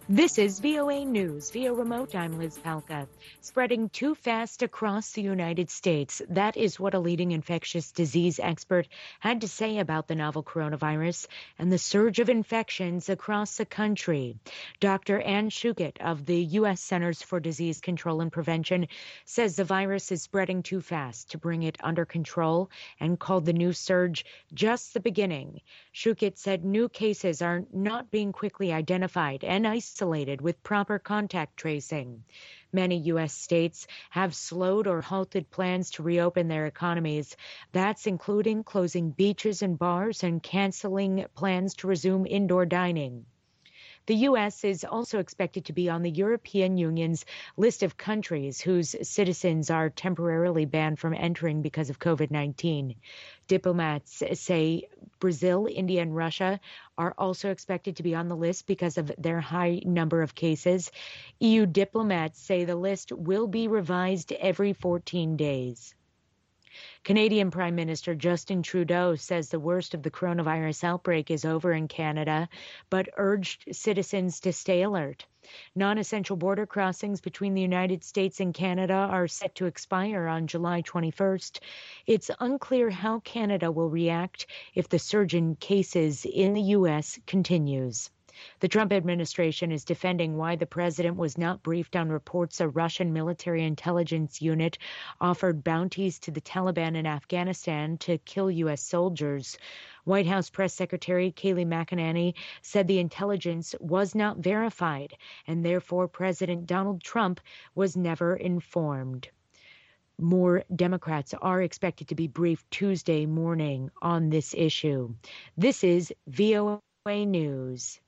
This is VOA News. Via remote, I'm Liz Palka. Spreading too fast across the United States. That is what a leading infectious disease expert had to say about the novel coronavirus and the surge of infections across the country. Dr. Anne Schuchat of the U.S. Centers for Disease Control and Prevention says the virus is spreading too fast to bring it under control and called the new surge just the beginning. Schuchat said new cases are not being quickly identified and isolated with proper contact tracing. Many U.S. states have slowed or halted plans to reopen their economies. That's including closing beaches and bars and canceling plans to resume indoor dining. The U.S. is also expected to be on the European Union's list of countries whose citizens are temporarily banned from entering because of COVID-19. Diplomats say Brazil, India, and Russia are also expected to be on the list because of their high number of cases. EU diplomats say the list will be revised every 14 days. Canadian Prime Minister Justin Trudeau says the worst of the coronavirus outbreak is over in Canada, but urged citizens to stay alert. Non-essential border crossings between the United States and Canada are set to expire on July 21st. It's unclear how Canada will react if the surge in cases in the U.S. continues. The Trump administration is defending why the president was not briefed on reports a Russian military intelligence unit offered bounties to the Taliban in Afghanistan to kill U.S. soldiers. White House Press Secretary Kayleigh McEnany said the intelligence was not verified, and therefore President Donald Trump was never informed. More Democrats are expected to be briefed Tuesday morning on this issue. This is VOA News.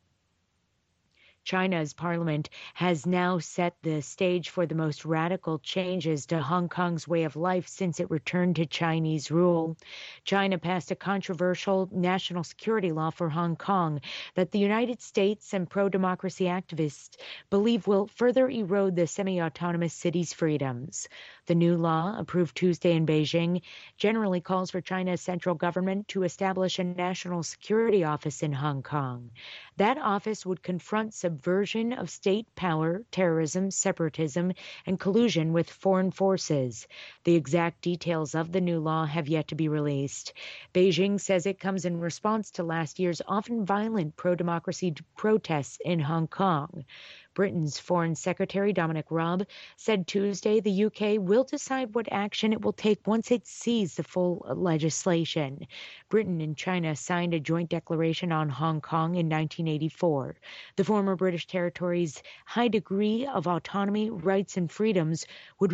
China's parliament has now set the stage for the most radical changes to Hong Kong's way of life since it returned to Chinese rule. China passed a controversial national security law for Hong Kong that the United States and pro-democracy activists believe will further erode the semi-autonomous city's freedoms. The new law, approved Tuesday in Beijing, generally calls for China's central government to establish a national security office in Hong Kong. That office would confront subversion of state power, terrorism, separatism, and collusion with foreign forces. The exact details of the new law have yet to be released. Beijing says it comes in response to last year's often violent pro-democracy protests in Hong Kong. Britain's Foreign Secretary Dominic Raab said Tuesday the UK will decide what action it will take once it sees the full legislation. Britain and China signed a joint declaration on Hong Kong in 1984. The former British territory's high degree of autonomy, rights, and freedoms was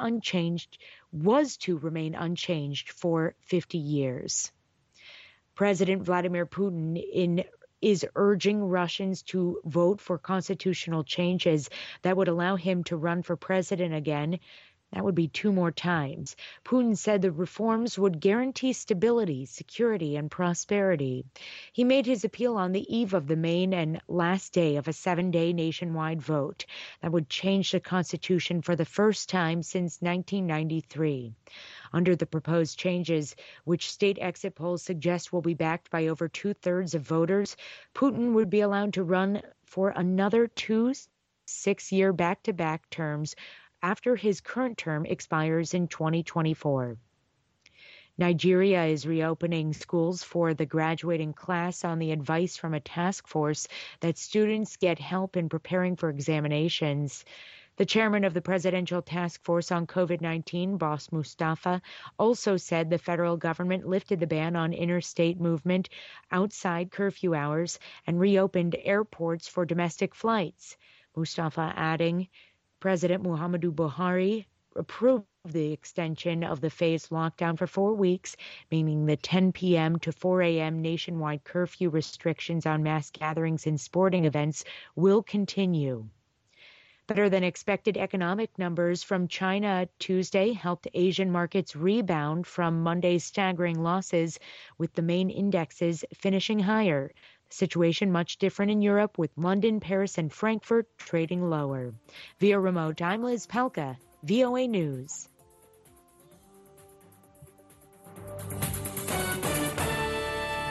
to remain unchanged for 50 years. President Vladimir Putin is urging Russians to vote for constitutional changes that would allow him to run for president again. That would be 2 more times. Putin said the reforms would guarantee stability, security, and prosperity. He made his appeal on the eve of the main and last day of a 7-day nationwide vote that would change the Constitution for the first time since 1993. Under the proposed changes, which state exit polls suggest will be backed by over 2/3 of voters, Putin would be allowed to run for another 2 6-year back-to-back terms after his current term expires in 2024. Nigeria is reopening schools for the graduating class on the advice from a task force that students get help in preparing for examinations. The chairman of the Presidential Task Force on COVID-19, Boss Mustafa, also said the federal government lifted the ban on interstate movement outside curfew hours and reopened airports for domestic flights. Mustafa adding, President Muhammadu Buhari approved the extension of the phased lockdown for 4 weeks, meaning the 10 p.m. to 4 a.m. nationwide curfew restrictions on mass gatherings and sporting events will continue. Better than expected economic numbers from China Tuesday helped Asian markets rebound from Monday's staggering losses, with the main indexes finishing higher. The situation much different in Europe, with London, Paris, and Frankfurt trading lower. Via remote, I'm Liz Palka, VOA News.